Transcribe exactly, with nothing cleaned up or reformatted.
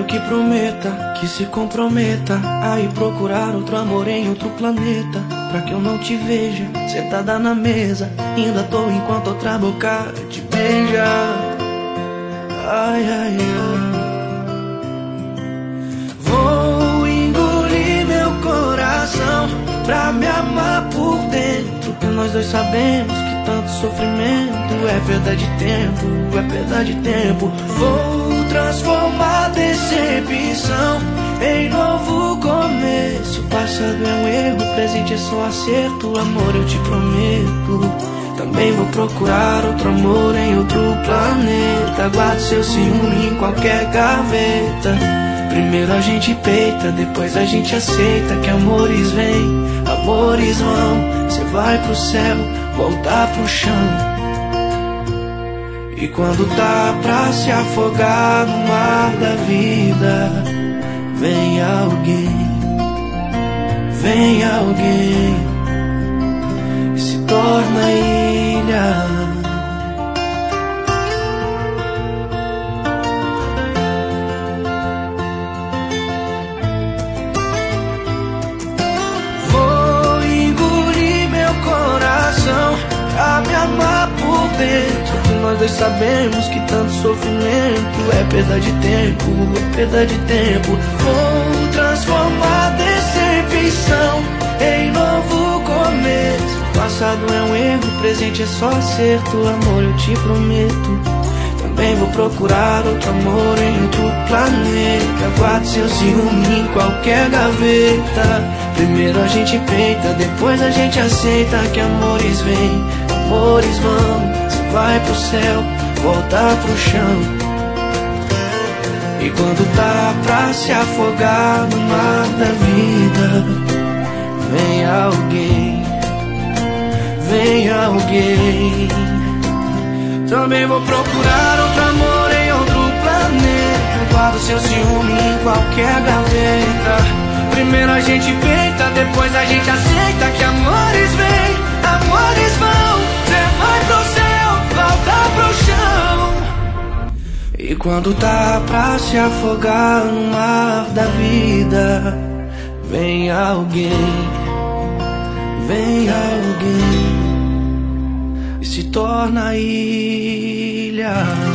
quero que prometa, que se comprometa a ir procurar outro amor em outro planeta, pra que eu não te veja sentada na mesa, ainda tô enquanto outra boca te beija. Ai, ai, ai. Vou engolir meu coração pra me amar por dentro, que nós dois sabemos que tanto sofrimento é perda de tempo, é perda de tempo. Vou transformar decepção em novo começo. Passado é um erro, presente é só acerto. Amor, eu te prometo, também vou procurar outro amor em outro planeta. Guarde seu ciúme em qualquer gaveta. Primeiro a gente peita, depois a gente aceita que amores vêm, amores vão. Cê vai pro céu, voltar pro chão. E quando tá pra se afogar no mar da vida, vem alguém, vem alguém e se torna ilha. Pra me amar por dentro, que nós dois sabemos que tanto sofrimento é perda de tempo, é perda de tempo. Vou transformar decepção em novo começo. Passado é um erro, presente é só acerto. Amor, eu te prometo, também vou procurar outro amor em outro planeta. Guarde seu ciúme em qualquer gaveta. Primeiro a gente peita, depois a gente aceita que amores vêm, amores vão. Você vai pro céu, voltar pro chão. E quando tá pra se afogar no mar da vida, vem alguém, vem alguém. Também vou procurar outro amor em outro planeta. Guardo seu ciúme em qualquer gaveta. Primeiro a gente peita, depois a gente aceita que amores vêm, amores vão. Cê vai pro céu, volta pro chão. E quando tá pra se afogar no mar da vida, vem alguém, vem alguém e se torna ilha.